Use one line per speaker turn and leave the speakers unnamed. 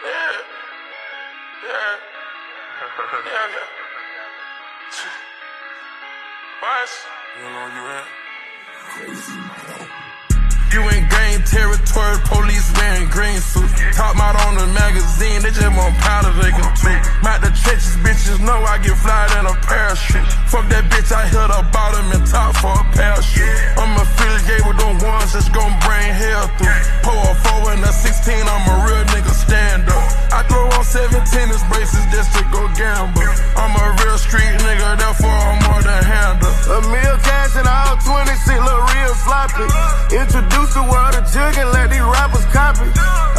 You know where you at? You in gang territory, police wearing green suits. Top out on the magazine, they just want powder they can tweet. Out the trenches, bitches know I get flyed in a parachute. Fuck that bitch, I hit her bottom and top for a parachute. I'm affiliated with them ones that's gon' bring hell through. Pour a 4 and a 16, I'm a real nigga stand up. I throw on 17 braces just to go gamble. I'm a real street nigga, therefore I'm more than handle.
A meal cash and all 20 shit look real sloppy. Introduce the world to jug and let these rappers copy.